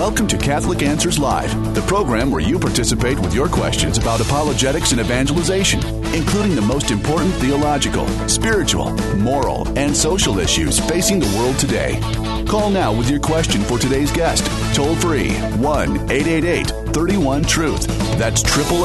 Welcome to Catholic Answers Live, the program where you participate with your questions about apologetics and evangelization, including the most important theological, spiritual, moral, and social issues facing the world today. Call now with your question for today's guest. Toll free 1-888-31-TRUTH. That's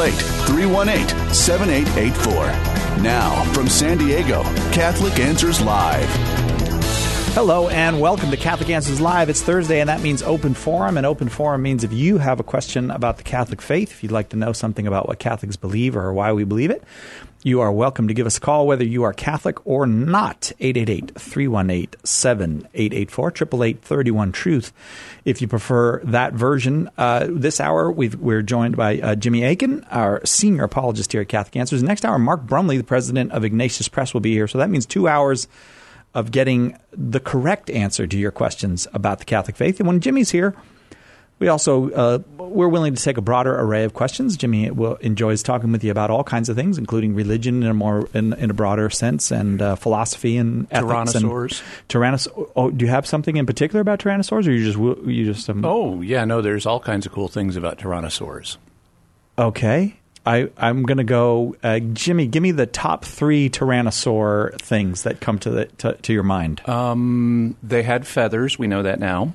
888-318-7884. Now, from San Diego, Catholic Answers Live. Hello and welcome to Catholic Answers Live. It's Thursday and that means open forum. And open forum means if you have a question about the Catholic faith, if you'd like to know something about what Catholics believe or why we believe it, you are welcome to give us a call whether you are Catholic or not. 888-318-7884, 888-31-TRUTH. If you prefer that version, this hour we're joined by Jimmy Akin, our senior apologist here at Catholic Answers. Next hour, Mark Brumley, the president of Ignatius Press, will be here. So that means 2 hours of getting the correct answer to your questions about the Catholic faith. And when Jimmy's here, we also we're willing to take a broader array of questions. Jimmy enjoys talking with you about all kinds of things, including religion in a broader sense, and philosophy and ethics. Tyrannosaurs. Oh, do you have something in particular about tyrannosaurs, or you just? Oh yeah, no. There's all kinds of cool things about tyrannosaurs. Okay. I'm going to go, Jimmy, give me the top 3 tyrannosaur things that come to your mind. They had feathers. We know that now.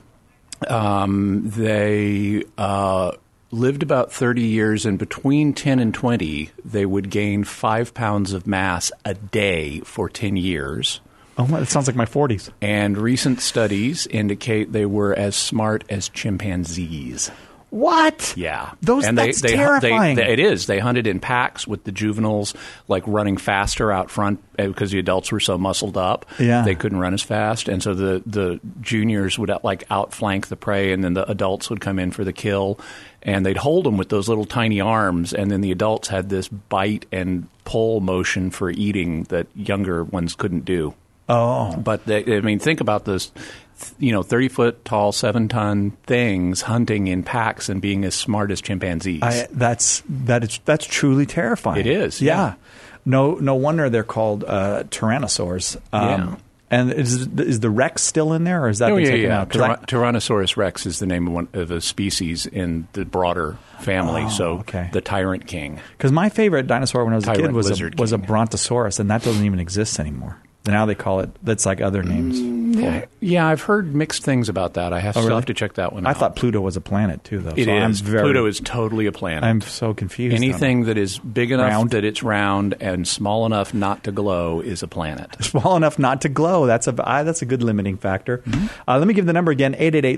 They lived about 30 years, and between 10 and 20, they would gain 5 pounds of mass a day for 10 years. Oh, that sounds like my 40s. And recent studies indicate they were as smart as chimpanzees. What? Yeah. That's terrifying. It is. They hunted in packs with the juveniles, like running faster out front because the adults were so muscled up. Yeah. They couldn't run as fast. And so the juniors would outflank the prey, and then the adults would come in for the kill. And they'd hold them with those little tiny arms, and then the adults had this bite and pull motion for eating that younger ones couldn't do. Oh. But, think about this. 30-foot tall, 7-ton things hunting in packs and being as smart as chimpanzees. That's truly terrifying. It is. Yeah. No wonder they're called tyrannosaurs. Yeah. And is the Rex still in there, or is that been taken out? Tyrannosaurus Rex is the name of a species in the broader family. The Tyrant King. Because my favorite dinosaur when I was a kid was a King. Brontosaurus, and that doesn't even exist anymore. Now they call it, that's like other names. Yeah, I've heard mixed things about that. I still have to check that one out. I thought Pluto was a planet, too, though. It is. Pluto is totally a planet. I'm so confused. Anything that is big enough that it's round and small enough not to glow is a planet. Small enough not to glow. That's a good limiting factor. Mm-hmm. Let me give the number again,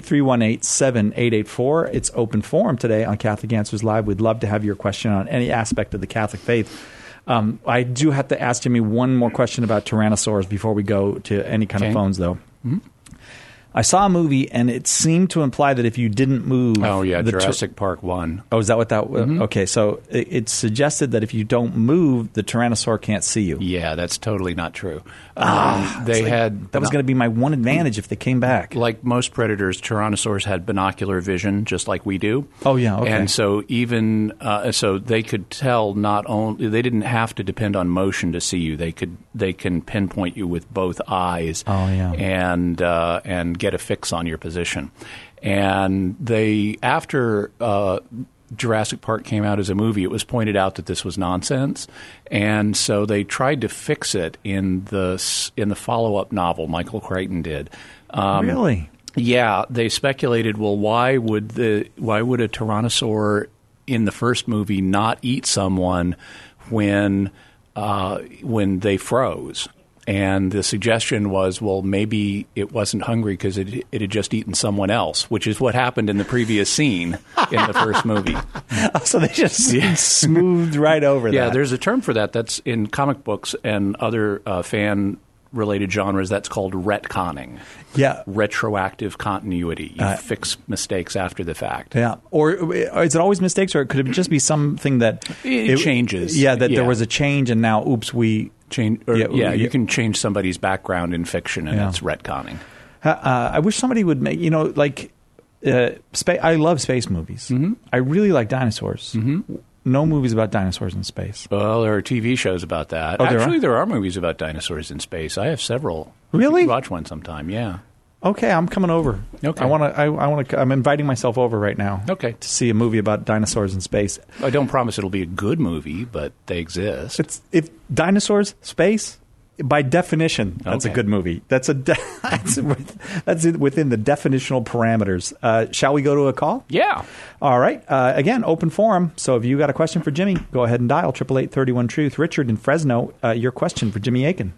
888-318-7884. It's open forum today on Catholic Answers Live. We'd love to have your question on any aspect of the Catholic faith. I do have to ask Jimmy one more question about tyrannosaurs before we go to any kind of phones, though. Mm-hmm. I saw a movie, and it seemed to imply that if you didn't move... Oh, yeah, Jurassic Park 1. Oh, is that what that was? Mm-hmm. Okay, so it suggested that if you don't move, the tyrannosaur can't see you. Yeah, that's totally not true. That was going to be my one advantage if they came back. Like most predators, tyrannosaurs had binocular vision, just like we do. Oh, yeah, okay. And so even so they could tell not only... They didn't have to depend on motion to see you. They can pinpoint you with both eyes. Oh, yeah. And get a fix on your position. And after Jurassic Park came out as a movie, it was pointed out that this was nonsense, and so they tried to fix it in the follow-up novel Michael Crichton did. Really? Yeah, they speculated, well, why would a tyrannosaur in the first movie not eat someone when they froze? And the suggestion was, well, maybe it wasn't hungry because it had just eaten someone else, which is what happened in the previous scene in the first movie. So they just smoothed right over that. Yeah, there's a term for that. That's in comic books and other fan-related genres. That's called retconning. Yeah. Retroactive continuity. You fix mistakes after the fact. Yeah. Or is it always mistakes, or could it just be something that... It changes. Yeah, there was a change, and now, oops, we... you can change somebody's background in fiction, and it's retconning. I wish somebody would make, I love space movies. Mm-hmm. I really like dinosaurs. Mm-hmm. No movies about dinosaurs in space. Well, there are TV shows about that. Oh, Actually, there are movies about dinosaurs in space. I have several. Really? Watch one sometime, yeah. Okay, I'm coming over. Okay. I'm inviting myself over right now. Okay. To see a movie about dinosaurs in space. I don't promise it'll be a good movie, but they exist. If dinosaurs, space, by definition, that's a good movie. That's that's within the definitional parameters. Shall we go to a call? Yeah. All right. Again, open forum. So if you got a question for Jimmy, go ahead and dial 888-31-TRUTH. Richard in Fresno, your question for Jimmy Akin.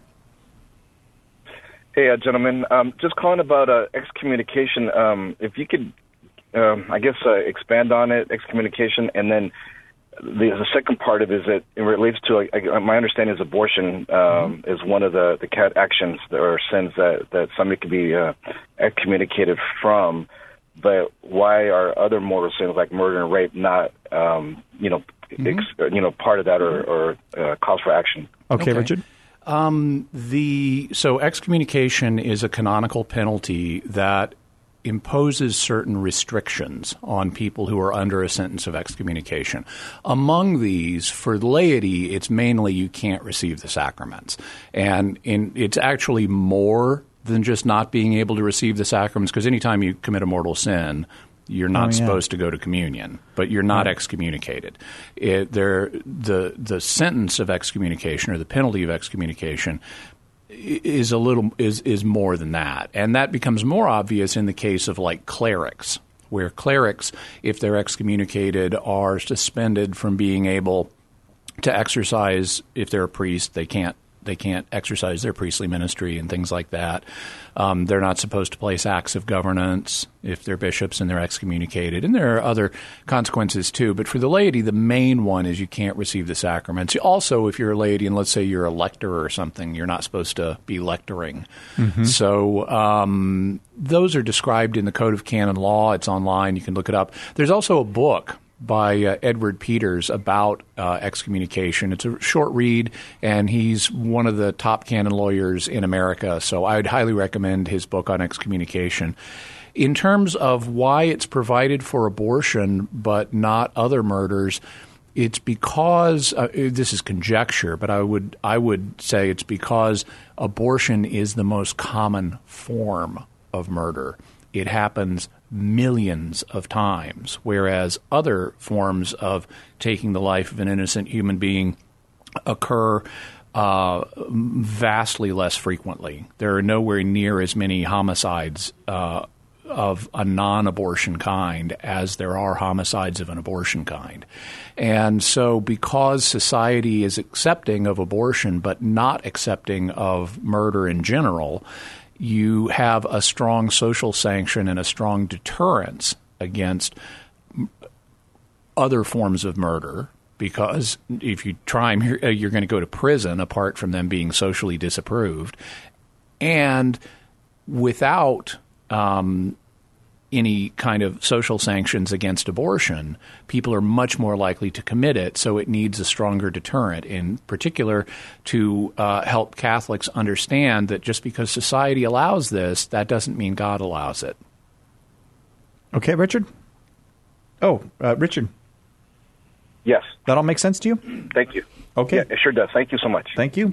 Hey, gentlemen. Just calling about excommunication. If you could, expand on it, excommunication, and then the second part of it is that it relates to, my understanding is abortion is one of the actions or sins that somebody could be excommunicated from. But why are other mortal sins like murder and rape not, part of that or cause for action? Okay, Richard. So excommunication is a canonical penalty that imposes certain restrictions on people who are under a sentence of excommunication. Among these, for the laity, it's mainly you can't receive the sacraments. And it's actually more than just not being able to receive the sacraments, because anytime you commit a mortal sin, you're not supposed to go to communion, but you're not excommunicated. The sentence of excommunication or the penalty of excommunication is more than that, and that becomes more obvious in the case of like clerics, where clerics, if they're excommunicated, are suspended from being able to exercise. If they're a priest, they can't exercise their priestly ministry and things like that. They're not supposed to place acts of governance if they're bishops and they're excommunicated. And there are other consequences too. But for the laity, the main one is you can't receive the sacraments. Also, if you're a laity and let's say you're a lector or something, you're not supposed to be lecturing. Mm-hmm. So those are described in the Code of Canon Law. It's online. You can look it up. There's also a book by Edward Peters about excommunication. It's a short read, and he's one of the top canon lawyers in America, so I would highly recommend his book on excommunication. In terms of why it's provided for abortion but not other murders, it's because this is conjecture, but I would say it's because abortion is the most common form of murder. It happens millions of times, whereas other forms of taking the life of an innocent human being occur vastly less frequently. There are nowhere near as many homicides of a non-abortion kind as there are homicides of an abortion kind. And so because society is accepting of abortion but not accepting of murder in general, you have a strong social sanction and a strong deterrence against other forms of murder, because if you try them, you're going to go to prison apart from them being socially disapproved. And without any kind of social sanctions against abortion, people are much more likely to commit it, so it needs a stronger deterrent, in particular to help Catholics understand that just because society allows this, that doesn't mean God allows it. Okay, Richard? Richard. Yes. That all makes sense to you? Thank you. Okay. Yeah, it sure does. Thank you so much. Thank you.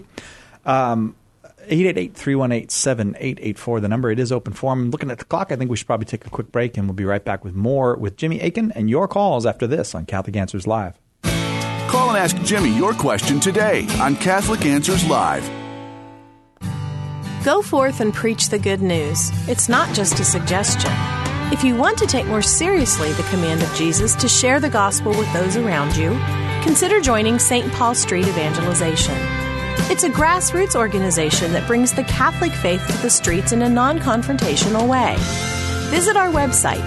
888-318-7884, the number. It is open forum. Looking at the clock, I think we should probably take a quick break, and we'll be right back with more with Jimmy Akin and your calls after this on Catholic Answers Live. Call and ask Jimmy your question today on Catholic Answers Live. Go forth and preach the good news. It's not just a suggestion. If you want to take more seriously the command of Jesus to share the gospel with those around you, consider joining St. Paul Street Evangelization. It's a grassroots organization that brings the Catholic faith to the streets in a non-confrontational way. Visit our website,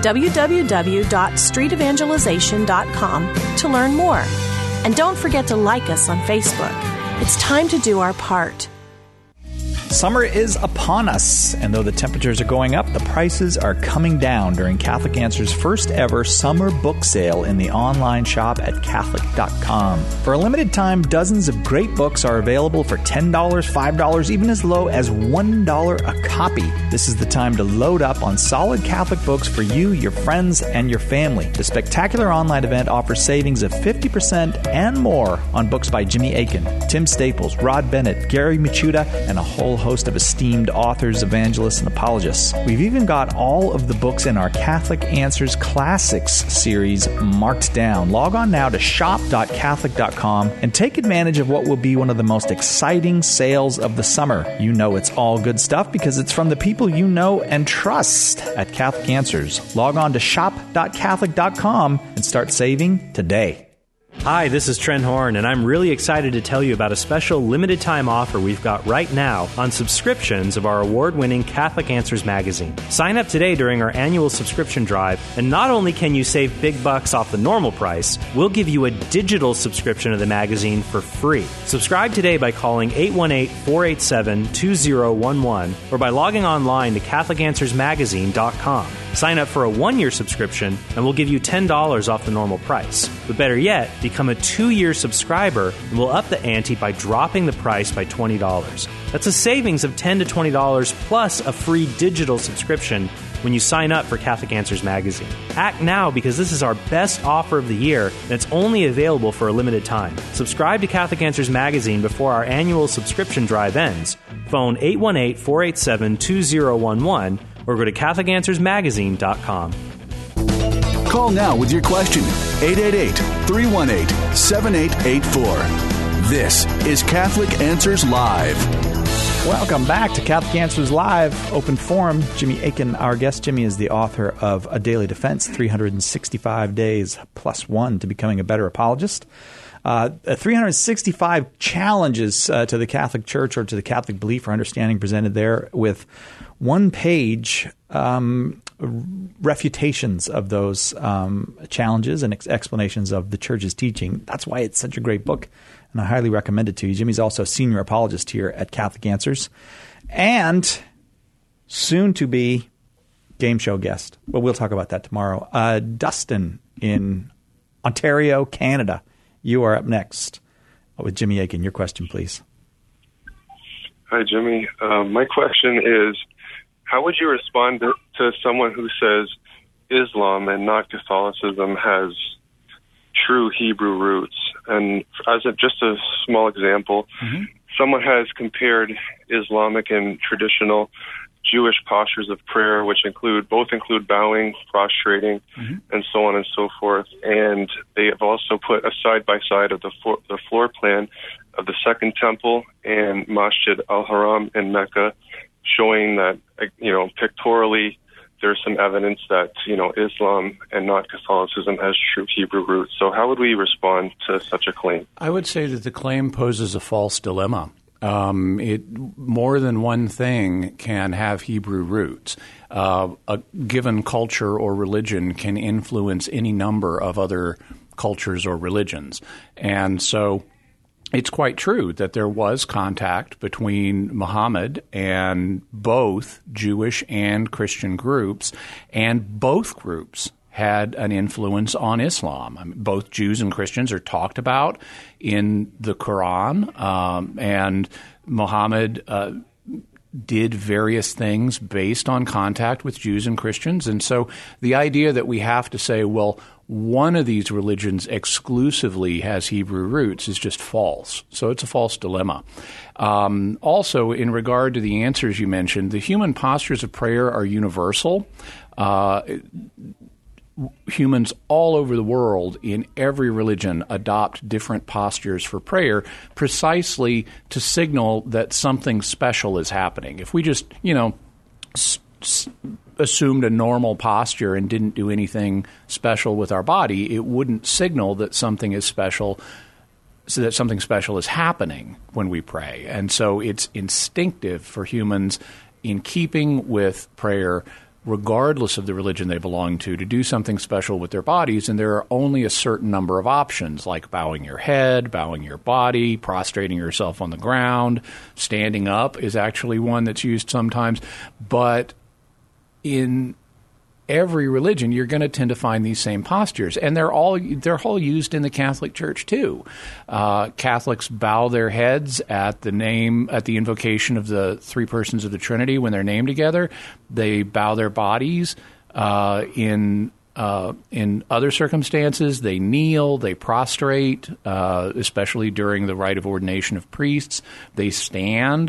www.streetevangelization.com, to learn more. And don't forget to like us on Facebook. It's time to do our part. Summer is upon us, and though the temperatures are going up, the prices are coming down during Catholic Answers' first ever summer book sale in the online shop at Catholic.com. For a limited time, dozens of great books are available for $10, $5, even as low as $1 a copy. This is the time to load up on solid Catholic books for you, your friends, and your family. The spectacular online event offers savings of 50% and more on books by Jimmy Akin, Tim Staples, Rod Bennett, Gary Michuta, and a whole host of esteemed authors, evangelists, and apologists. We've even got all of the books in our Catholic Answers Classics series marked down. Log on now to shop.catholic.com and take advantage of what will be one of the most exciting sales of the summer. You know it's all good stuff because it's from the people you know and trust at Catholic Answers. Log on to shop.catholic.com and start saving today. Hi, this is Trent Horn, and I'm really excited to tell you about a special limited-time offer we've got right now on subscriptions of our award-winning Catholic Answers magazine. Sign up today during our annual subscription drive, and not only can you save big bucks off the normal price, we'll give you a digital subscription of the magazine for free. Subscribe today by calling 818-487-2011 or by logging online to CatholicAnswersMagazine.com. Sign up for a 1-year subscription, and we'll give you $10 off the normal price. But better yet, become a 2-year subscriber, and we'll up the ante by dropping the price by $20. That's a savings of $10 to $20 plus a free digital subscription when you sign up for Catholic Answers Magazine. Act now because this is our best offer of the year, and it's only available for a limited time. Subscribe to Catholic Answers Magazine before our annual subscription drive ends. Phone 818-487-2011 or go to CatholicAnswersMagazine.com. Call now with your question. 888-318-7884. This is Catholic Answers Live. Welcome back to Catholic Answers Live, Open Forum. Jimmy Akin, our guest. Jimmy is the author of A Daily Defense, 365 Days Plus One to Becoming a Better Apologist. 365 challenges to the Catholic Church or to the Catholic belief or understanding presented there with one-page refutations of those challenges and explanations of the Church's teaching. That's why it's such a great book, and I highly recommend it to you. Jimmy's also a senior apologist here at Catholic Answers and soon-to-be game show guest. Well, we'll talk about that tomorrow. Dustin in Ontario, Canada. You are up next with Jimmy Akin. Your question, please. Hi, Jimmy. My question is, how would you respond to someone who says Islam and not Catholicism has true Hebrew roots? And as just a small example, someone has compared Islamic and traditional Jewish postures of prayer, which both include bowing, prostrating, and so on and so forth. And they have also put a side-by-side of the floor plan of the Second Temple and Masjid al-Haram in Mecca, showing that, pictorially, there's some evidence that, Islam and not Catholicism has true Hebrew roots. So how would we respond to such a claim? I would say that the claim poses a false dilemma. More than one thing can have Hebrew roots. A given culture or religion can influence any number of other cultures or religions. And so it's quite true that there was contact between Muhammad and both Jewish and Christian groups, and both groups had an influence on Islam. I mean, both Jews and Christians are talked about in the Quran, and Muhammad did various things based on contact with Jews and Christians. And so the idea that we have to say, well, one of these religions exclusively has Hebrew roots is just false. So it's a false dilemma. Also, in regard to the answers you mentioned, the human postures of prayer are universal. Humans all over the world in every religion adopt different postures for prayer precisely to signal that something special is happening. If we just, assumed a normal posture and didn't do anything special with our body, it wouldn't signal that something is special, so that something special is happening when we pray. And so it's instinctive for humans, in keeping with prayer, regardless of the religion they belong to do something special with their bodies, and there are only a certain number of options, like bowing your head, bowing your body, prostrating yourself on the ground. Standing up is actually one that's used sometimes. But in every religion, you're going to tend to find these same postures, and they're all used in the Catholic Church too. Catholics bow their heads at the invocation of the three persons of the Trinity when they're named together. They bow their bodies in other circumstances. They kneel, they prostrate, especially during the rite of ordination of priests. They stand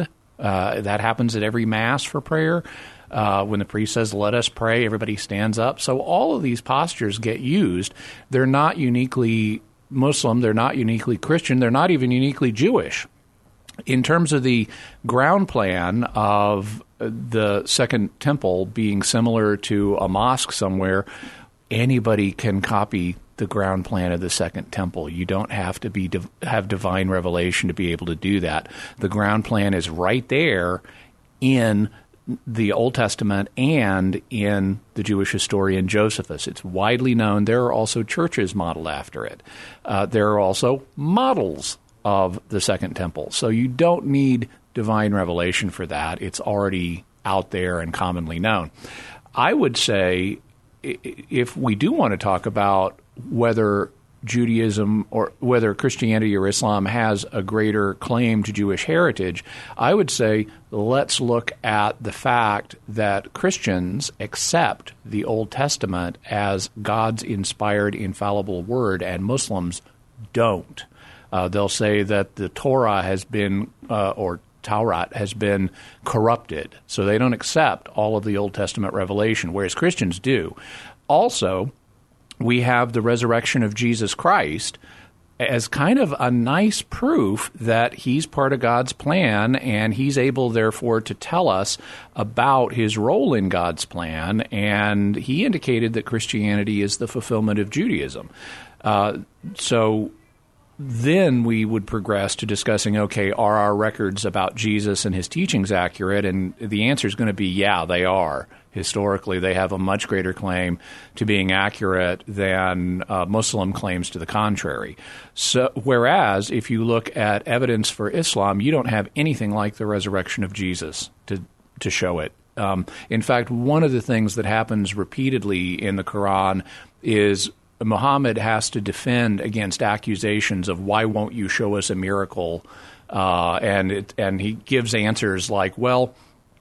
That happens at every Mass for prayer. When the priest says, "Let us pray," everybody stands up. So all of these postures get used. They're not uniquely Muslim. They're not uniquely Christian. They're not even uniquely Jewish. In terms of the ground plan of the Second Temple being similar to a mosque somewhere, anybody can copy the ground plan of the Second Temple. You don't have to have divine revelation to be able to do that. The ground plan is right there in the Old Testament and in the Jewish historian Josephus. It's widely known. There are also churches modeled after it. There are also models of the Second Temple. So you don't need divine revelation for that. It's already out there and commonly known. I would say if we do want to talk about whether Judaism or whether Christianity or Islam has a greater claim to Jewish heritage, I would say let's look at the fact that Christians accept the Old Testament as God's inspired, infallible word, and Muslims don't. They'll say that the Torah has been, or Taurat has been corrupted, so they don't accept all of the Old Testament revelation, whereas Christians do. Also, we have the resurrection of Jesus Christ as kind of a nice proof that he's part of God's plan, and he's able, therefore, to tell us about his role in God's plan. And he indicated that Christianity is the fulfillment of Judaism. So then we would progress to discussing, okay, are our records about Jesus and his teachings accurate? And the answer is going to be, yeah, they are. Historically, they have a much greater claim to being accurate than Muslim claims to the contrary. So, whereas if you look at evidence for Islam, you don't have anything like the resurrection of Jesus to show it. In fact, one of the things that happens repeatedly in the Quran is Muhammad has to defend against accusations of why won't you show us a miracle, and he gives answers like, well,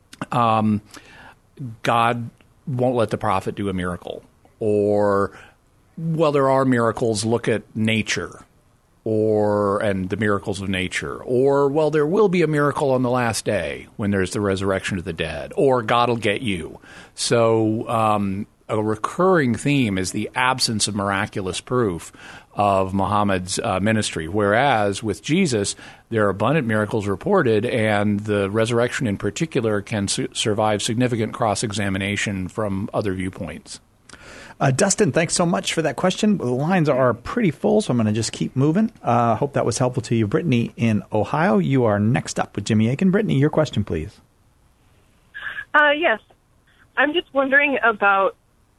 God won't let the prophet do a miracle, or, well, there are miracles, look at nature, and the miracles of nature, or, well, there will be a miracle on the last day when there's the resurrection of the dead, or God will get you. So a recurring theme is the absence of miraculous proof of Muhammad's ministry, whereas with Jesus, there are abundant miracles reported, and the resurrection in particular can survive significant cross-examination from other viewpoints. Dustin, thanks so much for that question. The lines are pretty full, so I'm going to just keep moving. Hope that was helpful to you. Brittany in Ohio, you are next up with Jimmy Akin. Brittany, your question, please. Yes. I'm just wondering about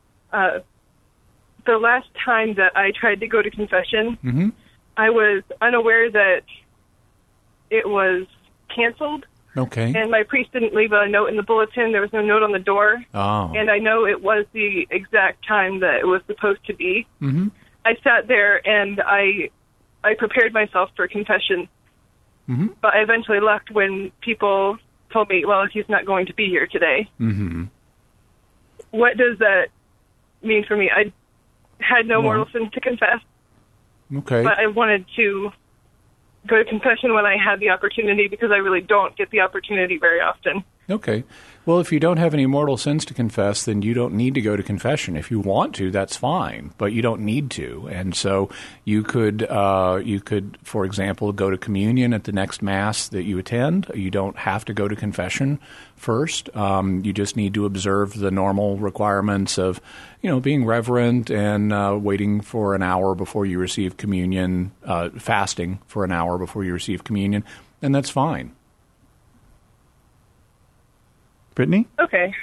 the last time that I tried to go to confession. Mm-hmm. I was unaware that it was canceled. Okay. And my priest didn't leave a note in the bulletin. There was no note on the door. Oh. And I know it was the exact time that it was supposed to be. Mm-hmm. I sat there and I prepared myself for confession. Mm-hmm. But I eventually left when people told me, well, he's not going to be here today. Mm-hmm. What does that mean for me? I had no mortal sin to confess. Okay. But I wanted to go to confession when I had the opportunity, because I really don't get the opportunity very often. Okay. Well, if you don't have any mortal sins to confess, then you don't need to go to confession. If you want to, that's fine, but you don't need to. And so you could, for example, go to communion at the next Mass that you attend. You don't have to go to confession first. You just need to observe the normal requirements of, being reverent and waiting for an hour before you receive communion, fasting for an hour before you receive communion, and that's fine. Brittany? Okay.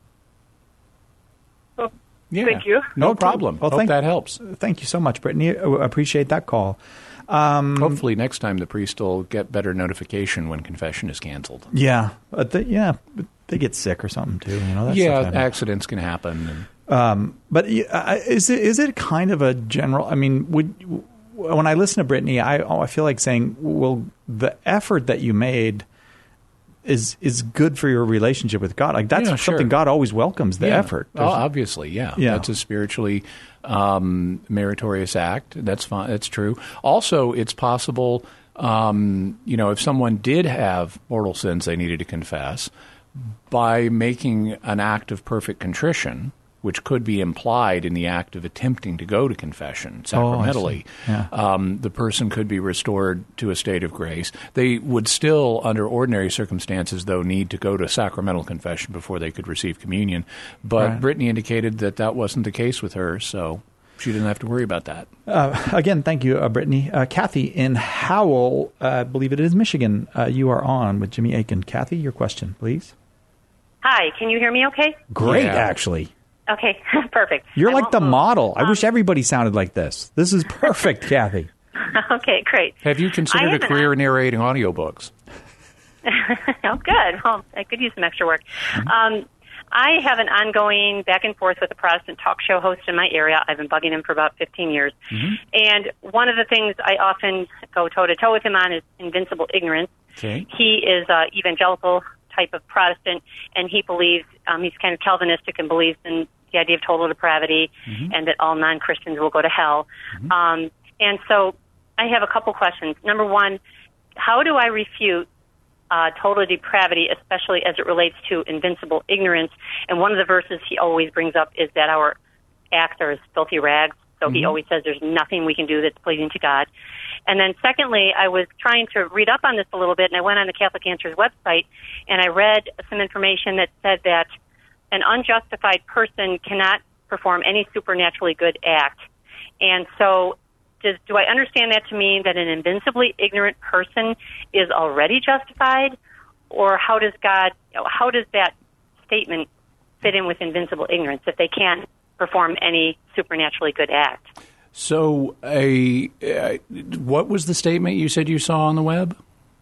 Well, yeah. Thank you. No problem. Well, Hope that helps. Thank you so much, Brittany. I appreciate that call. Hopefully next time the priest will get better notification when confession is canceled. Yeah. They get sick or something too. Accidents can happen. But is it kind of a general? I mean, when I listen to Brittany, I feel like saying, well, the effort that you made is good for your relationship with God. Like that's something God always welcomes, the effort. Obviously, yeah. That's a spiritually meritorious act. That's fine. That's true. Also, it's possible if someone did have mortal sins they needed to confess, by making an act of perfect contrition, which could be implied in the act of attempting to go to confession sacramentally, the person could be restored to a state of grace. They would still, under ordinary circumstances, though, need to go to sacramental confession before they could receive communion. But Brittany indicated that that wasn't the case with her, so she didn't have to worry about that. Again, thank you, Brittany. Kathy in Howell, I believe it is Michigan, you are on with Jimmy Akin. Kathy, your question, please. Hi, can you hear me okay? Great, actually. Okay, perfect. You're like the model. I wish everybody sounded like this. This is perfect, Kathy. Okay, great. Have you considered a career narrating audiobooks? Oh, good. Well, I could use some extra work. I have an ongoing back and forth with a Protestant talk show host in my area. I've been bugging him for about 15 years. And one of the things I often go toe-to-toe with him on is invincible ignorance. Okay. He is evangelical type of Protestant, and he believes, he's kind of Calvinistic and believes in the idea of total depravity and that all non-Christians will go to hell. And so I have a couple questions. Number one, how do I refute total depravity, especially as it relates to invincible ignorance? And one of the verses he always brings up is that our acts are as filthy rags. So he always says there's nothing we can do that's pleasing to God. And then secondly, I was trying to read up on this a little bit, and I went on the Catholic Answers website, and I read some information that said that an unjustified person cannot perform any supernaturally good act. And so do I understand that to mean that an invincibly ignorant person is already justified? Or how does that statement fit in with invincible ignorance if they can't perform any supernaturally good act? So what was the statement you said you saw on the web?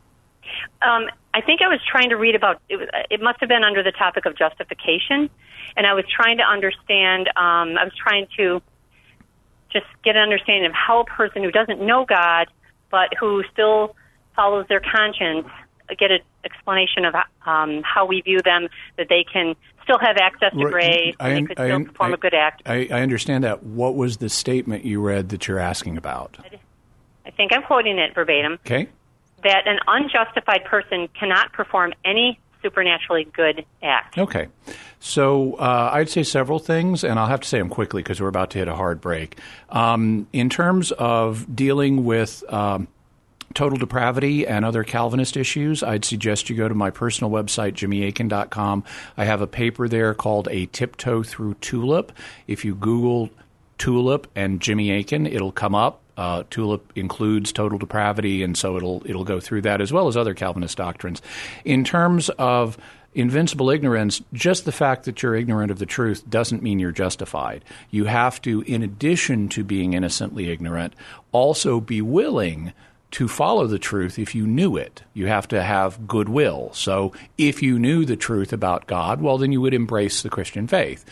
I think I was trying to read about, it must have been under the topic of justification, and I was trying to understand, I was trying to just get an understanding of how a person who doesn't know God, but who still follows their conscience, get an explanation of how we view them, that they can still have access to grace, and they could still perform a good act. I understand that. What was the statement you read that you're asking about? I think I'm quoting it verbatim. Okay. That an unjustified person cannot perform any supernaturally good act. Okay. So I'd say several things, and I'll have to say them quickly because we're about to hit a hard break. In terms of dealing with total depravity and other Calvinist issues, I'd suggest you go to my personal website, jimmyakin.com. I have a paper there called A Tiptoe Through Tulip. If you Google Tulip and Jimmy Akin, it'll come up. Tulip includes total depravity, and so it'll go through that as well as other Calvinist doctrines. In terms of invincible ignorance, just the fact that you're ignorant of the truth doesn't mean you're justified. You have to, in addition to being innocently ignorant, also be willing to follow the truth if you knew it. You have to have goodwill. So if you knew the truth about God, well, then you would embrace the Christian faith.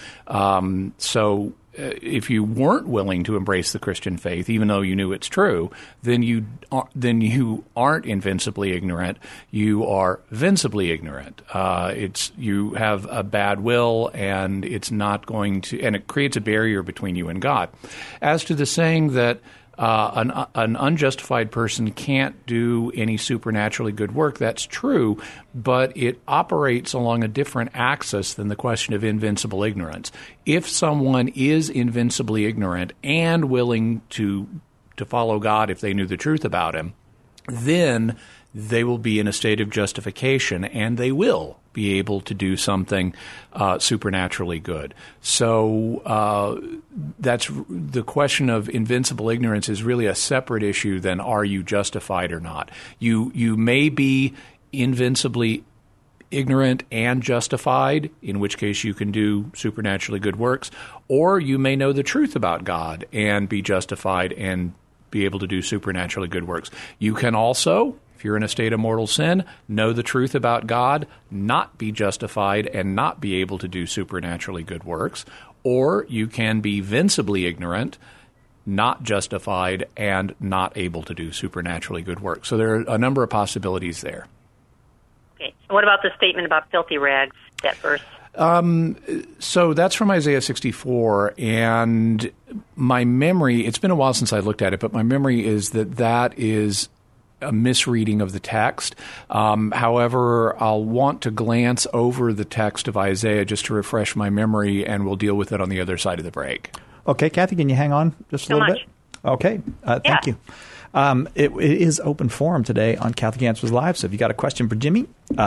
If you weren't willing to embrace the Christian faith, even though you knew it's true, then you aren't invincibly ignorant. You are vincibly ignorant. You have a bad will, and it's not going to, and it creates a barrier between you and God. As to the saying that an unjustified person can't do any supernaturally good work, that's true, but it operates along a different axis than the question of invincible ignorance. If someone is invincibly ignorant and willing to follow God if they knew the truth about him, then they will be in a state of justification, and they will be able to do something supernaturally good. So that's the question of invincible ignorance is really a separate issue than are you justified or not. You may be invincibly ignorant and justified, in which case you can do supernaturally good works, or you may know the truth about God and be justified and be able to do supernaturally good works. You can also, if you're in a state of mortal sin, know the truth about God, not be justified, and not be able to do supernaturally good works. Or you can be vincibly ignorant, not justified, and not able to do supernaturally good works. So there are a number of possibilities there. Okay. What about the statement about filthy rags, that verse? So that's from Isaiah 64, and my memory, it's been a while since I looked at it, but my memory is that is a misreading of the text. However, I'll want to glance over the text of Isaiah just to refresh my memory, and we'll deal with it on the other side of the break. Okay, Kathy, can you hang on just a little bit? Okay, thank you. It is open forum today on Catholic Answers Live, so if you got a question for Jimmy,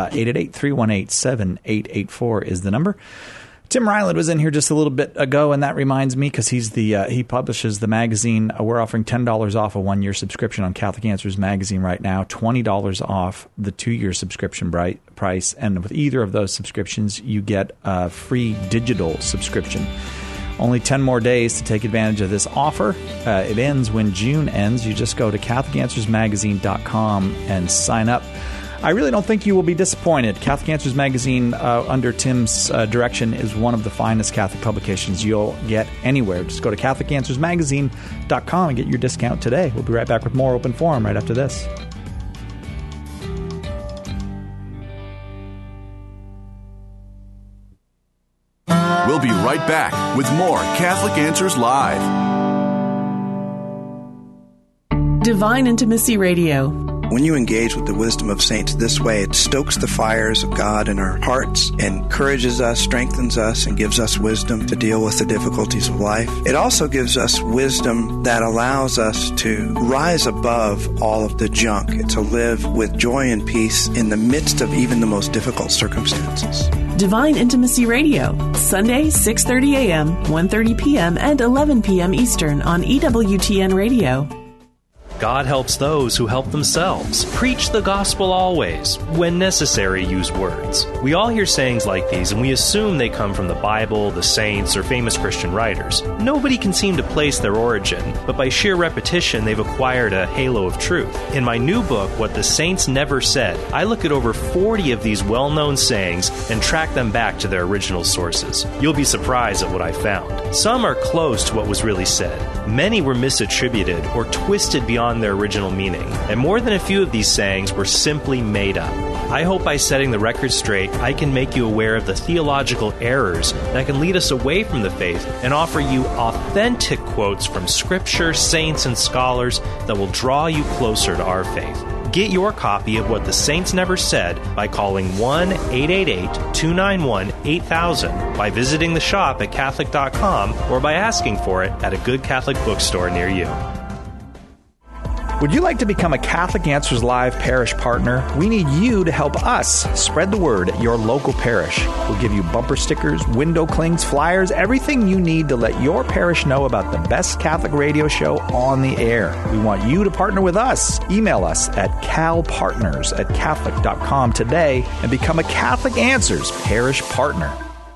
888-318-7884 is the number. Tim Ryland was in here just a little bit ago, and that reminds me because he's he publishes the magazine. We're offering $10 off a 1-year subscription on Catholic Answers magazine right now, $20 off the 2-year subscription price, and with either of those subscriptions, you get a free digital subscription. Only 10 more days to take advantage of this offer. It ends when June ends. You just go to CatholicAnswersMagazine.com and sign up. I really don't think you will be disappointed. Catholic Answers Magazine, under Tim's direction, is one of the finest Catholic publications you'll get anywhere. Just go to CatholicAnswersMagazine.com and get your discount today. We'll be right back with more Open Forum right after this. We'll be right back with more Catholic Answers Live. Divine Intimacy Radio. When you engage with the wisdom of saints this way, it stokes the fires of God in our hearts, encourages us, strengthens us, and gives us wisdom to deal with the difficulties of life. It also gives us wisdom that allows us to rise above all of the junk, to live with joy and peace in the midst of even the most difficult circumstances. Divine Intimacy Radio, Sunday, 6:30 a.m., 1:30 p.m., and 11 p.m. Eastern on EWTN Radio. God helps those who help themselves. Preach the gospel always. When necessary, use words. We all hear sayings like these, and we assume they come from the Bible, the saints, or famous Christian writers. Nobody can seem to place their origin, but by sheer repetition, they've acquired a halo of truth. In my new book, What the Saints Never Said, I look at over 40 of these well-known sayings and track them back to their original sources. You'll be surprised at what I found. Some are close to what was really said. Many were misattributed or twisted beyond their original meaning, and more than a few of these sayings were simply made up. I hope by setting the record straight, I can make you aware of the theological errors that can lead us away from the faith and offer you authentic quotes from Scripture, saints, and scholars that will draw you closer to our faith. Get your copy of What the Saints Never Said by calling 1-888-291-8000, by visiting the shop at Catholic.com, or by asking for it at a good Catholic bookstore near you. Would you like to become a Catholic Answers Live parish partner? We need you to help us spread the word at your local parish. We'll give you bumper stickers, window clings, flyers, everything you need to let your parish know about the best Catholic radio show on the air. We want you to partner with us. Email us at calpartners@catholic.com today and become a Catholic Answers parish partner.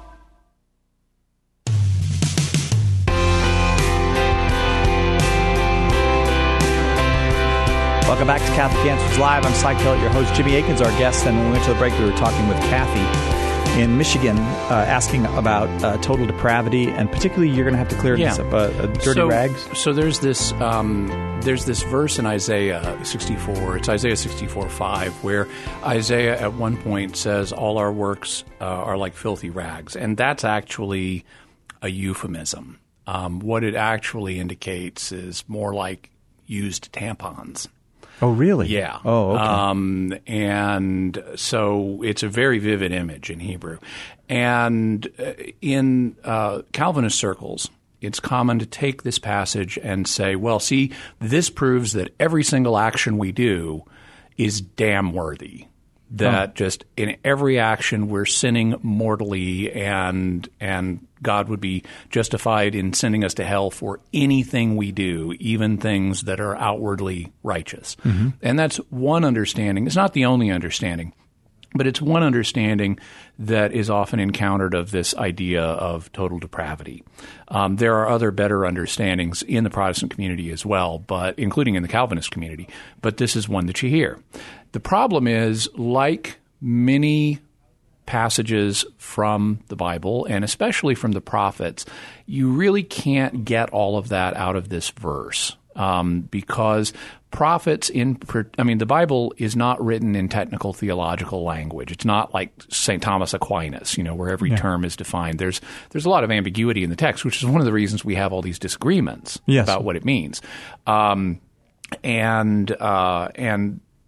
Welcome back to Catholic Answers Live. I'm Cy Kellett, your host. Jimmy Akin's our guest. And when we went to the break, we were talking with Kathy in Michigan, asking about total depravity, and particularly you're going to have to clear this up, dirty rags. So there's this verse in Isaiah 64. It's Isaiah 64:5, where Isaiah at one point says, "All our works are like filthy rags," and that's actually a euphemism. What it actually indicates is more like used tampons. Oh, really? Yeah. Oh, okay. And so it's a very vivid image in Hebrew. And in Calvinist circles, it's common to take this passage and say, well, see, this proves that every single action we do is damn worthy. That just in every action we're sinning mortally, and God would be justified in sending us to hell for anything we do, even things that are outwardly righteous. Mm-hmm. And that's one understanding. It's not the only understanding, but it's one understanding that is often encountered of this idea of total depravity. There are other better understandings in the Protestant community as well, but including in the Calvinist community, but this is one that you hear. The problem is, like many passages from the Bible, and especially from the prophets, you really can't get all of that out of this verse, because prophets the Bible is not written in technical theological language. It's not like St. Thomas Aquinas, where every term is defined. There's a lot of ambiguity in the text, which is one of the reasons we have all these disagreements about what it means. And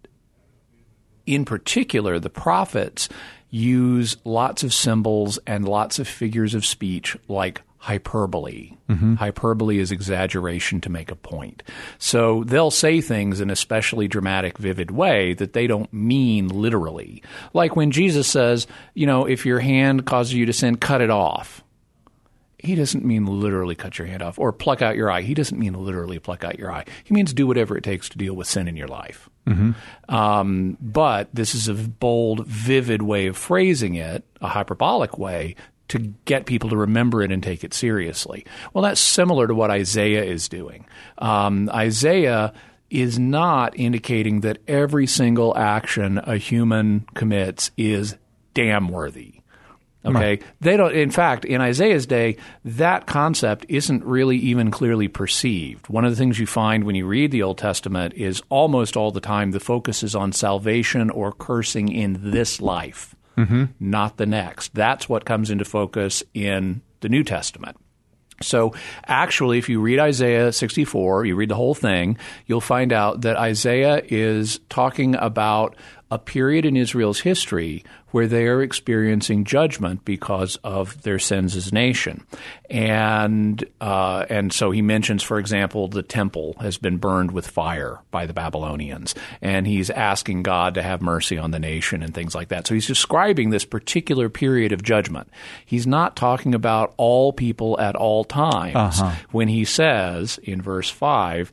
in particular, the prophets use lots of symbols and lots of figures of speech like hyperbole. Hyperbole is exaggeration to make a point. So they'll say things in a especially dramatic, vivid way that they don't mean literally. Like when Jesus says, if your hand causes you to sin, cut it off. He doesn't mean literally cut your hand off. Or pluck out your eye. He doesn't mean literally pluck out your eye. He means do whatever it takes to deal with sin in your life. But this is a bold, vivid way of phrasing it, a hyperbolic way, to get people to remember it and take it seriously. Well, that's similar to what Isaiah is doing. Isaiah is not indicating that every single action a human commits is damn worthy. Okay, right. They don't. In fact, in Isaiah's day, that concept isn't really even clearly perceived. One of the things you find when you read the Old Testament is almost all the time the focus is on salvation or cursing in this life. Not the next. That's what comes into focus in the New Testament. So actually, if you read Isaiah 64, you read the whole thing, you'll find out that Isaiah is talking about a period in Israel's history where they are experiencing judgment because of their sins as a nation. And so he mentions, for example, the temple has been burned with fire by the Babylonians, and he's asking God to have mercy on the nation and things like that. So he's describing this particular period of judgment. He's not talking about all people at all times when he says in verse 5,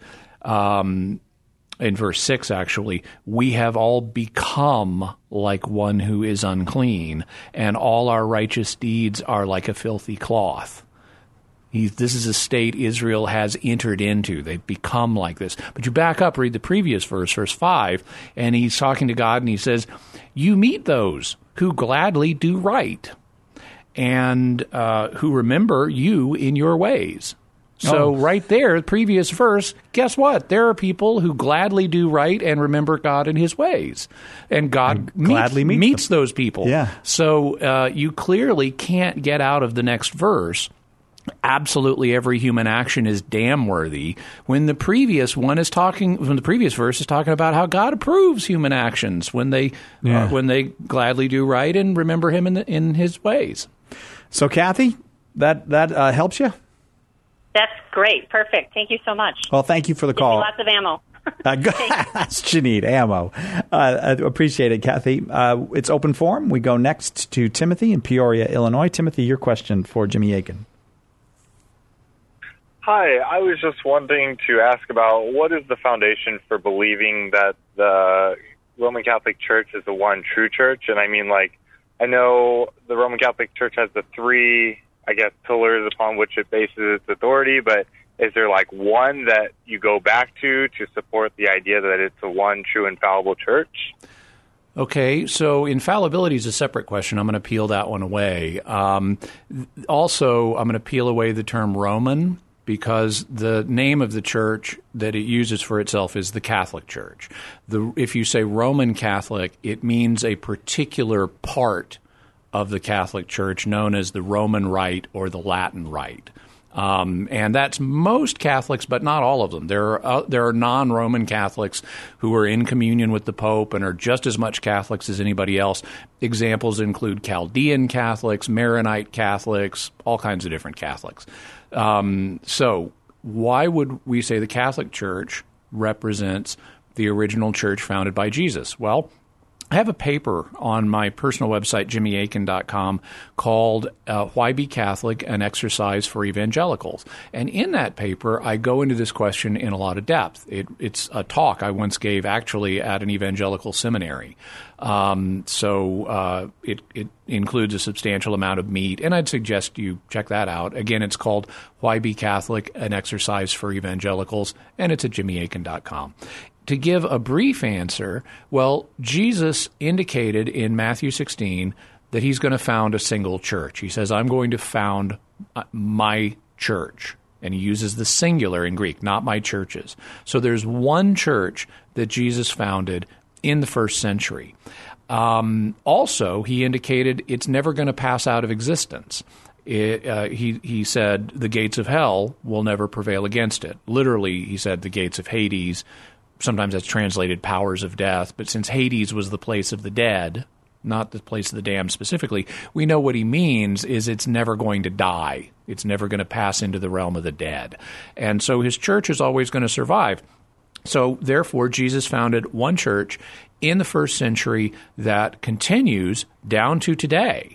in verse 6, actually, we have all become like one who is unclean, and all our righteous deeds are like a filthy cloth. This is a state Israel has entered into. They've become like this. But you back up, read the previous verse, verse 5, and he's talking to God, and he says, you meet those who gladly do right, and who remember you in your ways. So right there, the previous verse, guess what? There are people who gladly do right and remember God in his ways. And God gladly meets those people. Yeah. So you clearly can't get out of the next verse, absolutely every human action is damn worthy, when the previous verse is talking about how God approves human actions when they gladly do right and remember him in his ways. So Kathy, that helps you? That's great. Perfect. Thank you so much. Well, thank you for the call. Lots of ammo. That's what you need, ammo. I appreciate it, Kathy. It's open forum. We go next to Timothy in Peoria, Illinois. Timothy, your question for Jimmy Akin. Hi. I was just wanting to ask about what is the foundation for believing that the Roman Catholic Church is the one true church? And I mean, I know the Roman Catholic Church has the three, pillars upon which it bases its authority, but is there one that you go back to support the idea that it's the one true infallible church? Okay, so infallibility is a separate question. I'm going to peel that one away. Also, I'm going to peel away the term Roman, because the name of the church that it uses for itself is the Catholic Church. If you say Roman Catholic, it means a particular part of the Catholic Church known as the Roman Rite or the Latin Rite. And that's most Catholics, but not all of them. There are non-Roman Catholics who are in communion with the Pope and are just as much Catholics as anybody else. Examples include Chaldean Catholics, Maronite Catholics, all kinds of different Catholics. So why would we say the Catholic Church represents the original church founded by Jesus? Well, I have a paper on my personal website, jimmyakin.com, called Why Be Catholic? An Exercise for Evangelicals. And in that paper, I go into this question in a lot of depth. It's a talk I once gave actually at an evangelical seminary. So it includes a substantial amount of meat, and I'd suggest you check that out. Again, it's called Why Be Catholic? An Exercise for Evangelicals, and it's at jimmyakin.com. To give a brief answer, well, Jesus indicated in Matthew 16 that he's going to found a single church. He says, I'm going to found my church. And he uses the singular in Greek, not my churches. So there's one church that Jesus founded in the first century. Also, he indicated it's never going to pass out of existence. He said the gates of hell will never prevail against it. Literally, he said the gates of Hades sometimes that's translated powers of death, but since Hades was the place of the dead, not the place of the damned specifically, we know what he means is it's never going to die. It's never going to pass into the realm of the dead. And so his church is always going to survive. So therefore, Jesus founded one church in the first century that continues down to today.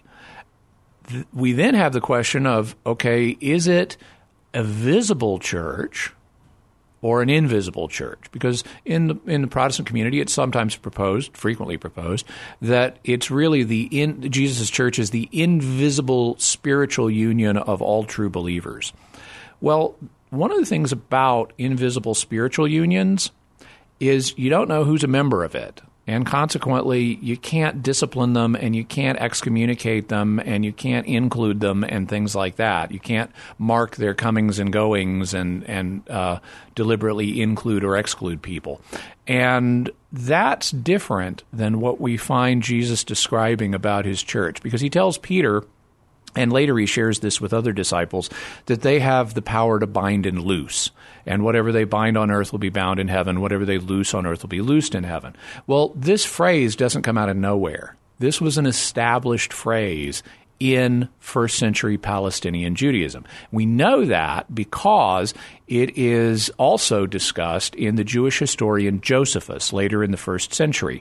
We then have the question of, okay, is it a visible church or an invisible church? Because in the Protestant community, it's sometimes frequently proposed, that it's really Jesus' church is the invisible spiritual union of all true believers. Well, one of the things about invisible spiritual unions is you don't know who's a member of it. And consequently, you can't discipline them, and you can't excommunicate them, and you can't include them, and things like that. You can't mark their comings and goings and deliberately include or exclude people. And that's different than what we find Jesus describing about his church, because he tells Peter, and later he shares this with other disciples, that they have the power to bind and loose. And whatever they bind on earth will be bound in heaven. Whatever they loose on earth will be loosed in heaven. Well, this phrase doesn't come out of nowhere. This was an established phrase in first century Palestinian Judaism. We know that because it is also discussed in the Jewish historian Josephus later in the first century.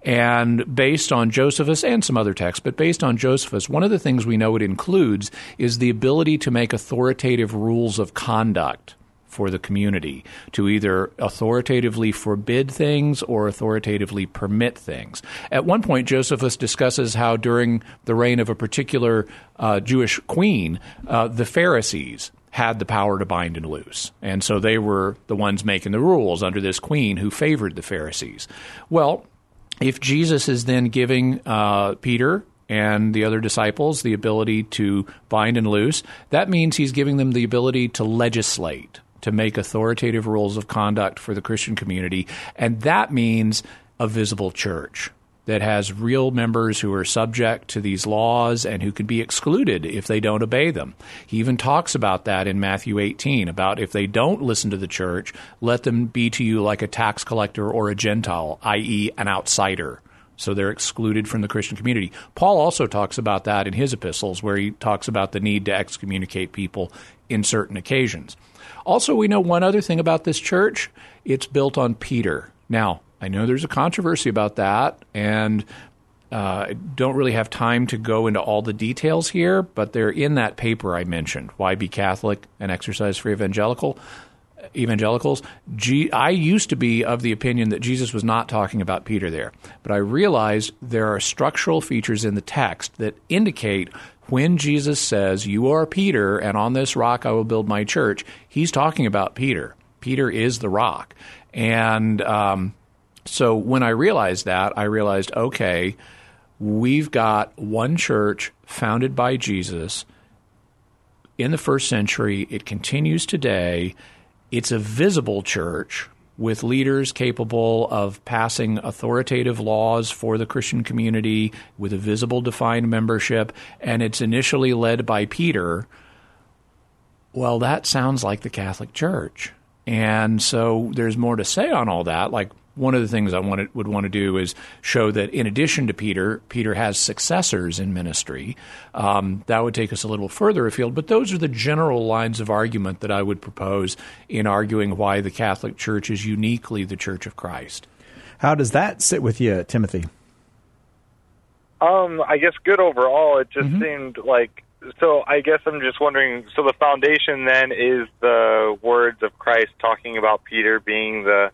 And based on Josephus and some other texts, but based on Josephus, one of the things we know it includes is the ability to make authoritative rules of conduct for the community, to either authoritatively forbid things or authoritatively permit things. At one point, Josephus discusses how during the reign of a particular Jewish queen, the Pharisees had the power to bind and loose. And so they were the ones making the rules under this queen who favored the Pharisees. Well, if Jesus is then giving Peter and the other disciples the ability to bind and loose, that means he's giving them the ability to legislate, to make authoritative rules of conduct for the Christian community. And that means a visible church that has real members who are subject to these laws and who could be excluded if they don't obey them. He even talks about that in Matthew 18, about if they don't listen to the church, let them be to you like a tax collector or a Gentile, i.e. an outsider. So they're excluded from the Christian community. Paul also talks about that in his epistles, where he talks about the need to excommunicate people in certain occasions. Also, we know one other thing about this church. It's built on Peter. Now, I know there's a controversy about that, and I don't really have time to go into all the details here, but they're in that paper I mentioned, Why Be Catholic and Exercise for Evangelicals. I used to be of the opinion that Jesus was not talking about Peter there, but I realized there are structural features in the text that indicate when Jesus says, "You are Peter, and on this rock I will build my church," he's talking about Peter. Peter is the rock. And so when I realized that, I realized, okay, we've got one church founded by Jesus in the first century. It continues today. It's a visible church with leaders capable of passing authoritative laws for the Christian community with a visible defined membership, and it's initially led by Peter. Well, that sounds like the Catholic Church. And so there's more to say on all that. Like, one of the things I would want to do is show that in addition to Peter, Peter has successors in ministry. That would take us a little further afield, but those are the general lines of argument that I would propose in arguing why the Catholic Church is uniquely the Church of Christ. How does that sit with you, Timothy? I guess good overall. It just seemed like, so I guess I'm just wondering, so the foundation then is the words of Christ talking about Peter being the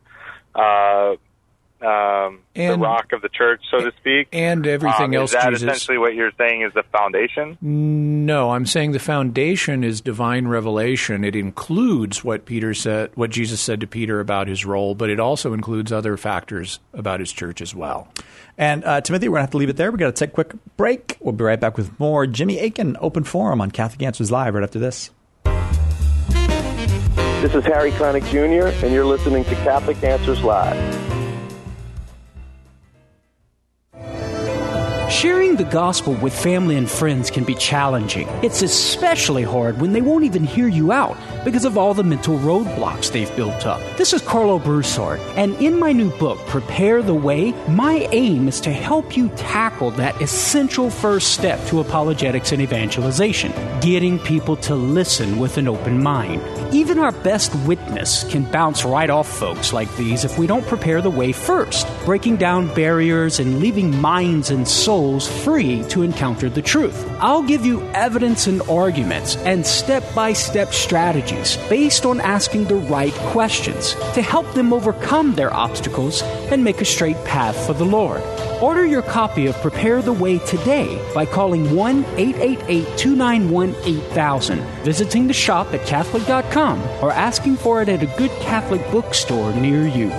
rock of the church, so to speak, and everything else. Is that Jesus, essentially what you're saying is the foundation? No, I'm saying the foundation is divine revelation. It includes what Peter said, what Jesus said to Peter about his role, but it also includes other factors about his church as well. And Timothy, we're going to have to leave it there. We've got to take a quick break. We'll be right back with more Jimmy Akin Open Forum on Catholic Answers Live right after this. This is Harry Connick Jr., and you're listening to Catholic Answers Live. Sharing the gospel with family and friends can be challenging. It's especially hard when they won't even hear you out because of all the mental roadblocks they've built up. This is Carlo Broussard, and in my new book, Prepare the Way, my aim is to help you tackle that essential first step to apologetics and evangelization, getting people to listen with an open mind. Even our best witness can bounce right off folks like these if we don't prepare the way first, breaking down barriers and leaving minds and souls free to encounter the truth. I'll give you evidence and arguments and step-by-step strategies based on asking the right questions to help them overcome their obstacles and make a straight path for the Lord. Order your copy of Prepare the Way today by calling 1-888-291-8000, visiting the shop at Catholic.com, or asking for it at a good Catholic bookstore near you.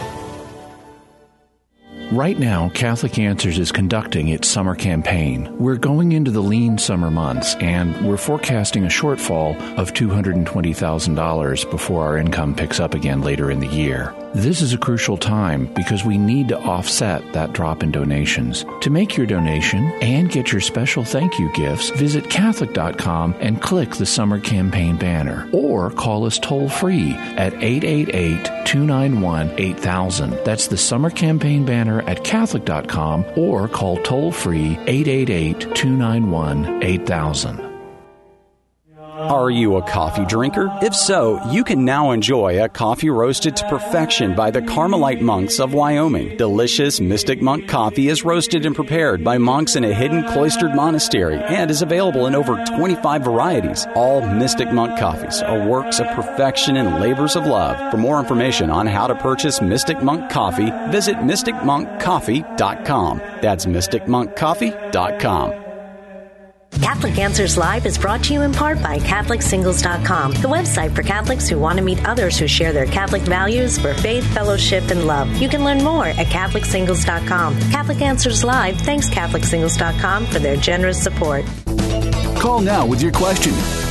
Right now, Catholic Answers is conducting its summer campaign. We're going into the lean summer months, and we're forecasting a shortfall of $220,000 before our income picks up again later in the year. This is a crucial time because we need to offset that drop in donations. To make your donation and get your special thank you gifts, visit Catholic.com and click the Summer Campaign banner, or call us toll-free at 888-291-8000. That's the Summer Campaign banner at Catholic.com, or call toll-free 888-291-8000. Are you a coffee drinker? If so, you can now enjoy a coffee roasted to perfection by the Carmelite monks of Wyoming. Delicious Mystic Monk coffee is roasted and prepared by monks in a hidden cloistered monastery and is available in over 25 varieties. All Mystic Monk coffees are works of perfection and labors of love. For more information on how to purchase Mystic Monk coffee, visit mysticmonkcoffee.com. That's mysticmonkcoffee.com. Catholic Answers Live is brought to you in part by CatholicSingles.com, the website for Catholics who want to meet others who share their Catholic values for faith, fellowship, and love. You can learn more at CatholicSingles.com. Catholic Answers Live thanks CatholicSingles.com for their generous support. Call now with your question.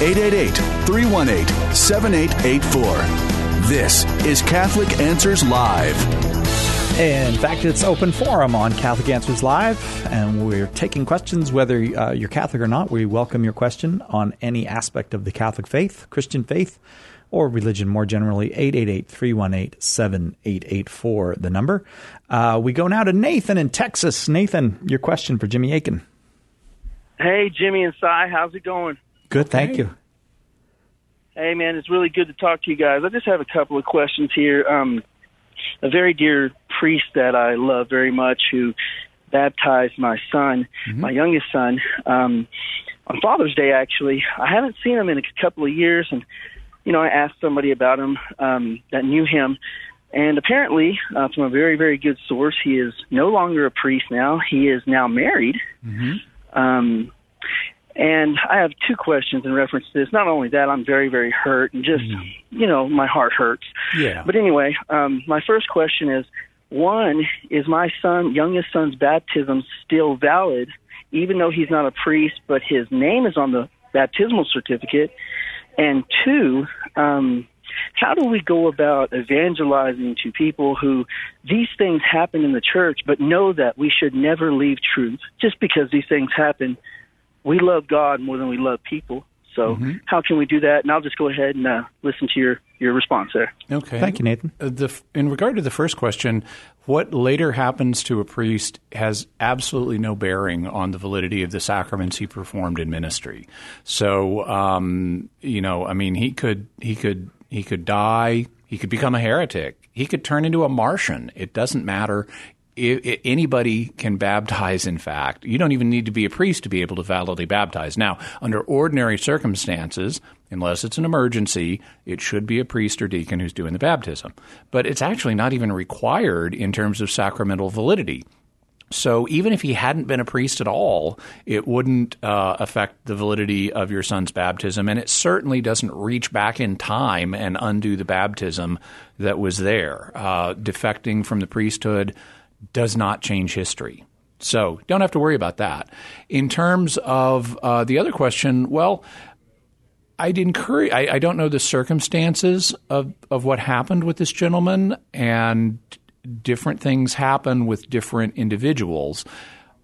888-318-7884. This is Catholic Answers Live. In fact, it's open forum on Catholic Answers Live, and we're taking questions whether you're Catholic or not. We welcome your question on any aspect of the Catholic faith, Christian faith, or religion more generally. 888-318-7884, the number. We go now to Nathan in Texas. Nathan, your question for Jimmy Akin. Hey, Jimmy and Cy, how's it going? Good, thank you. Hey, man, it's really good to talk to you guys. I just have a couple of questions here. A very dear priest that I love very much who baptized my son, my youngest son, on Father's Day, actually. I haven't seen him in a couple of years, and, I asked somebody about him that knew him, and apparently, from a very, very good source, he is no longer a priest now. He is now married. And I have two questions in reference to this. Not only that, I'm very, very hurt, and just, my heart hurts. Yeah. But anyway, my first question is, one, is my youngest son's baptism still valid, even though he's not a priest, but his name is on the baptismal certificate? And two, how do we go about evangelizing to people who these things happen in the church, but know that we should never leave truth just because these things happen? We love God more than we love people. So how can we do that? And I'll just go ahead and listen to your response there. Okay. Thank you, Nathan. In regard to the first question, what later happens to a priest has absolutely no bearing on the validity of the sacraments he performed in ministry. So, he could die. He could become a heretic. He could turn into a Martian. It doesn't matter. Anybody can baptize, in fact. You don't even need to be a priest to be able to validly baptize. Now, under ordinary circumstances, unless it's an emergency, it should be a priest or deacon who's doing the baptism. But it's actually not even required in terms of sacramental validity. So even if he hadn't been a priest at all, it wouldn't affect the validity of your son's baptism, and it certainly doesn't reach back in time and undo the baptism that was there. Defecting from the priesthood does not change history. So don't have to worry about that. In terms of the other question, well, I'd encourage – I don't know the circumstances of what happened with this gentleman, and different things happen with different individuals.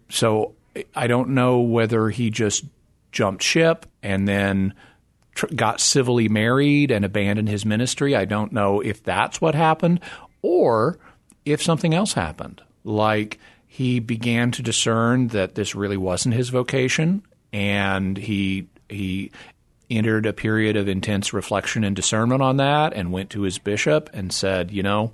So I don't know whether he just jumped ship and then got civilly married and abandoned his ministry. I don't know if that's what happened or if something else happened. Like he began to discern that this really wasn't his vocation, and he entered a period of intense reflection and discernment on that and went to his bishop and said,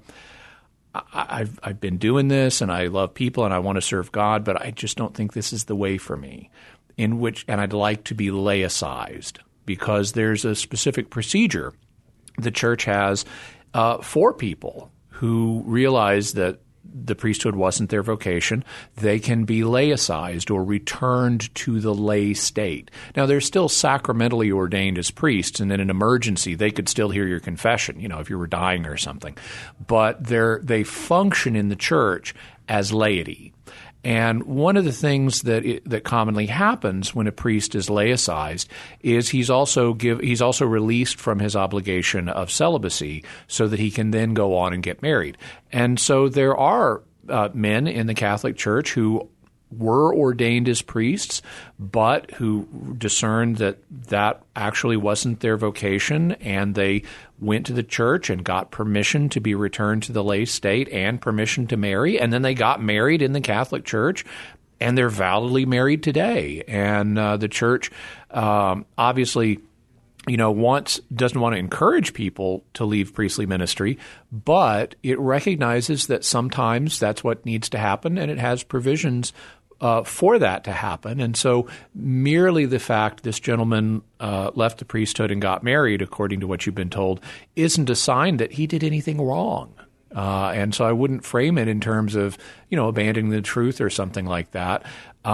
I've been doing this and I love people and I want to serve God, but I just don't think this is the way for me. And I'd like to be laicized, because there's a specific procedure the church has for people who realize that the priesthood wasn't their vocation. They can be laicized or returned to the lay state. Now, they're still sacramentally ordained as priests, and in an emergency, they could still hear your confession, if you were dying or something. But they function in the church as laity. And one of the things that commonly happens when a priest is laicized is he's also released from his obligation of celibacy so that he can then go on and get married. And so there are men in the Catholic Church who were ordained as priests, but who discerned that actually wasn't their vocation, and they went to the church and got permission to be returned to the lay state and permission to marry, and then they got married in the Catholic Church, and they're validly married today. And the church obviously doesn't want to encourage people to leave priestly ministry, but it recognizes that sometimes that's what needs to happen, and it has provisions for that to happen. And so merely the fact this gentleman left the priesthood and got married, according to what you've been told, isn't a sign that he did anything wrong. And so I wouldn't frame it in terms of, abandoning the truth or something like that.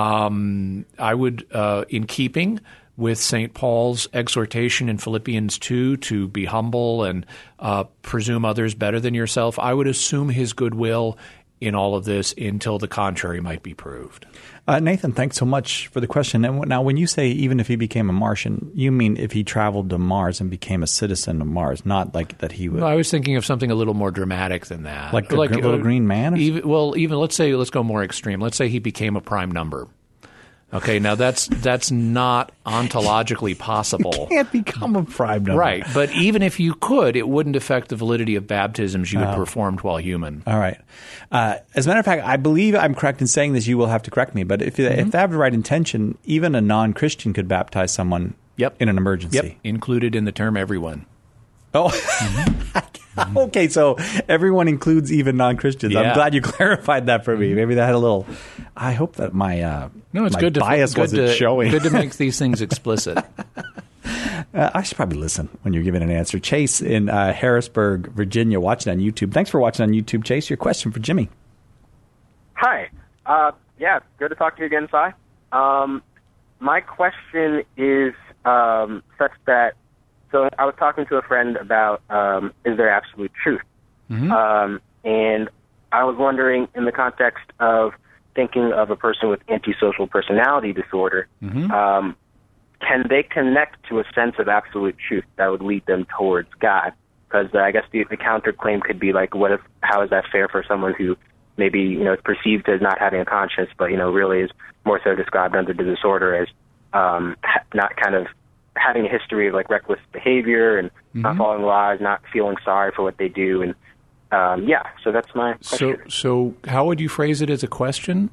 I would, in keeping with St. Paul's exhortation in Philippians 2 to be humble and presume others better than yourself, I would assume his goodwill in all of this until the contrary might be proved. Nathan, thanks so much for the question. And now, when you say even if he became a Martian, you mean if he traveled to Mars and became a citizen of Mars, not like that he would... No, I was thinking of something a little more dramatic than that. Like the little green man? Even let's go more extreme. Let's say he became a prime number. Okay, now that's not ontologically possible. You can't become a prime number. Right, but even if you could, it wouldn't affect the validity of baptisms you had performed while human. All right. As a matter of fact, I believe I'm correct in saying this. You will have to correct me. But if they have the right intention, even a non-Christian could baptize someone in an emergency. Yep, included in the term everyone. Oh, okay. So everyone includes even non-Christians. Yeah. I'm glad you clarified that for me. Maybe that had a little. I hope that my bias wasn't showing. Good to make these things explicit. I should probably listen when you're giving an answer. Chase in Harrisburg, Virginia, watching on YouTube. Thanks for watching on YouTube, Chase. Your question for Jimmy. Hi. Yeah, good to talk to you again, Si. My question is such that. So I was talking to a friend about is there absolute truth? And I was wondering, in the context of thinking of a person with antisocial personality disorder, can they connect to a sense of absolute truth that would lead them towards God? Because I guess the counterclaim could be like, how is that fair for someone who maybe is perceived as not having a conscience, but really is more so described under the disorder as not kind of having a history of like reckless behavior and not following laws, not feeling sorry for what they do, and so that's my question. So how would you phrase it as a question?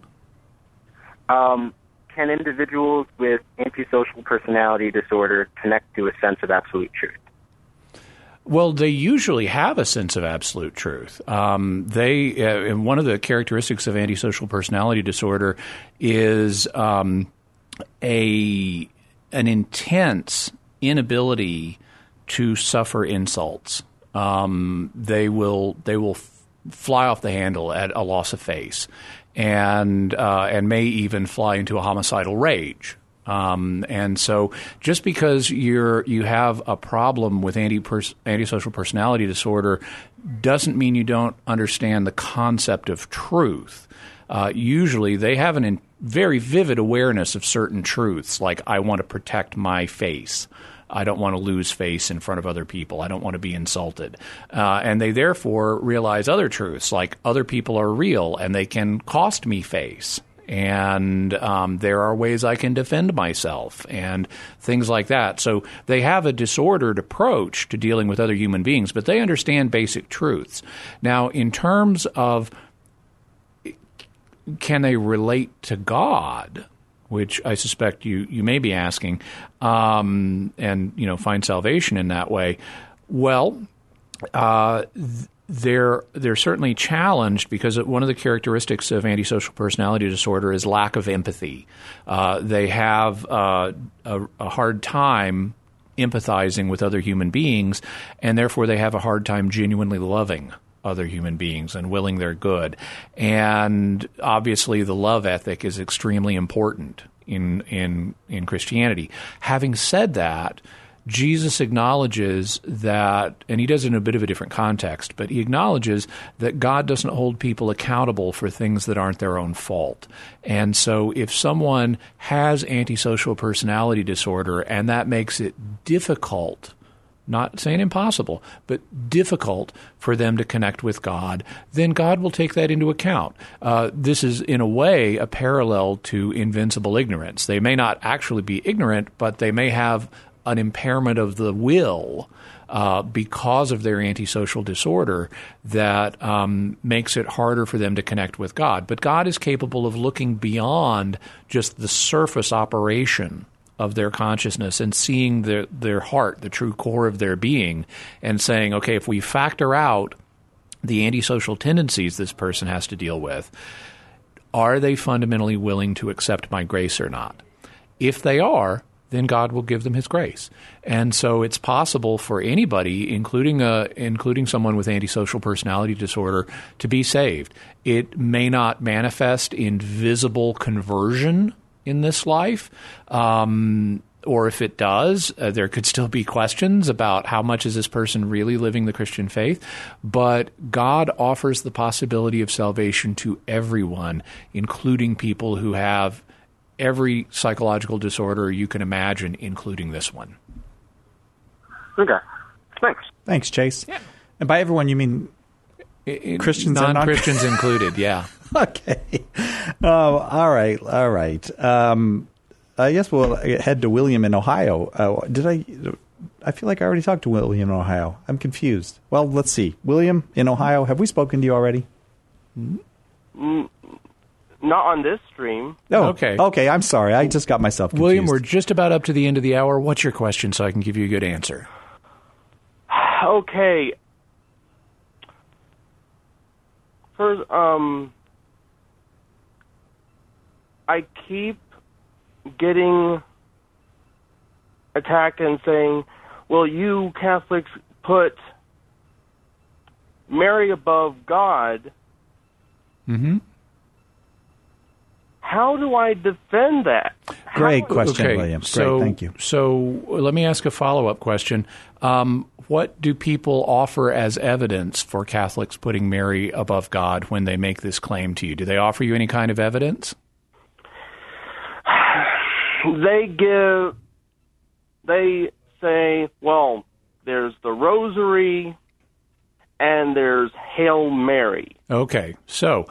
Can individuals with antisocial personality disorder connect to a sense of absolute truth? Well, they usually have a sense of absolute truth. And one of the characteristics of antisocial personality disorder is an intense inability to suffer insults. They will fly off the handle at a loss of face, and may even fly into a homicidal rage. And so, just because you have a problem with antisocial personality disorder, doesn't mean you don't understand the concept of truth. Usually, they have a very vivid awareness of certain truths, like I want to protect my face. I don't want to lose face in front of other people. I don't want to be insulted. And they therefore realize other truths, like other people are real and they can cost me face. and there are ways I can defend myself and things like that. So they have a disordered approach to dealing with other human beings, but they understand basic truths. Now, in terms of can they relate to God, which I suspect you may be asking, and find salvation in that way. Well, they're certainly challenged because one of the characteristics of antisocial personality disorder is lack of empathy. They have a hard time empathizing with other human beings, and therefore they have a hard time genuinely loving other human beings and willing their good. And obviously the love ethic is extremely important in Christianity. Having said that, Jesus acknowledges that, and he does it in a bit of a different context, but he acknowledges that God doesn't hold people accountable for things that aren't their own fault. And so if someone has antisocial personality disorder and that makes it difficult, not saying impossible, but difficult for them to connect with God, then God will take that into account. This is, in a way, a parallel to invincible ignorance. They may not actually be ignorant, but they may have an impairment of the will because of their antisocial disorder that makes it harder for them to connect with God. But God is capable of looking beyond just the surface operation of their consciousness and seeing their heart, the true core of their being, and saying, okay, if we factor out the antisocial tendencies this person has to deal with, are they fundamentally willing to accept my grace or not? If they are, then God will give them his grace. And so it's possible for anybody, including someone with antisocial personality disorder, to be saved. It may not manifest in visible conversion in this life, or if it does, there could still be questions about how much is this person really living the Christian faith. But God offers the possibility of salvation to everyone, including people who have every psychological disorder you can imagine, including this one. Okay. Thanks. Thanks, Chase. Yeah. And by everyone, you mean Christians and non-Christians included, yeah. Okay. Oh, all right. All right. I guess we'll head to William in Ohio. I feel like I already talked to William in Ohio. I'm confused. Well, let's see. William in Ohio, have we spoken to you already? Not on this stream. Oh, okay. Okay, I'm sorry. I just got myself confused. William, we're just about up to the end of the hour. What's your question so I can give you a good answer? Okay. First, I keep getting attacked and saying, well, you Catholics put Mary above God. Mm-hmm. How do I defend that? Great question, William. Great, thank you. So let me ask a follow-up question. What do people offer as evidence for Catholics putting Mary above God when they make this claim to you? Do they offer you any kind of evidence? They say, well, there's the Rosary and there's Hail Mary. Okay. So,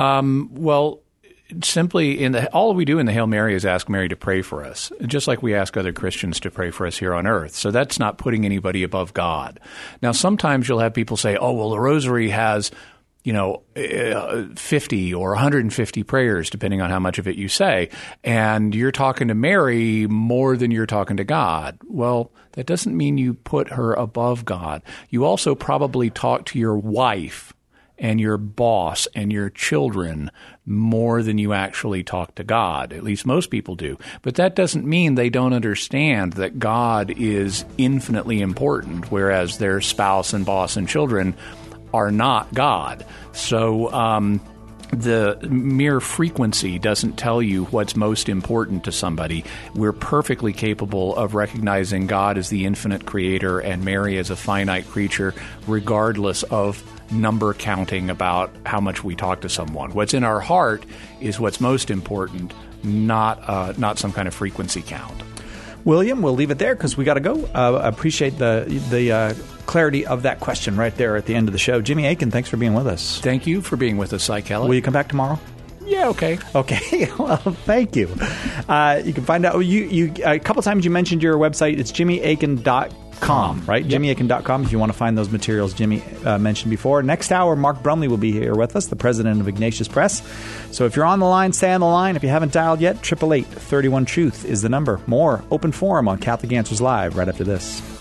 simply all we do in the Hail Mary is ask Mary to pray for us, just like we ask other Christians to pray for us here on earth. So that's not putting anybody above God. Now, sometimes you'll have people say, oh, well, the Rosary has, 50 or 150 prayers, depending on how much of it you say, and you're talking to Mary more than you're talking to God. Well, that doesn't mean you put her above God. You also probably talk to your wife and your boss and your children more than you actually talk to God. At least most people do. But that doesn't mean they don't understand that God is infinitely important, whereas their spouse and boss and children are not God. So the mere frequency doesn't tell you what's most important to somebody. We're perfectly capable of recognizing God as the infinite creator and Mary as a finite creature, regardless of number counting about how much we talk to someone. What's in our heart is what's most important, not some kind of frequency count. William, we'll leave it there because we got to go. Appreciate the clarity of that question right there at the end of the show. Jimmy Akin, thanks for being with us. Thank you for being with us, Cy Kellett. Will you come back tomorrow? Yeah, okay. Okay, well, thank you. You can find out. You a couple times you mentioned your website. It's jimmyakin.com, right? Yep. Jimmyakin.com if you want to find those materials Jimmy mentioned before. Next hour, Mark Brumley will be here with us, the president of Ignatius Press. So if you're on the line, stay on the line. If you haven't dialed yet, 888-31-TRUTH is the number. More Open Forum on Catholic Answers Live right after this.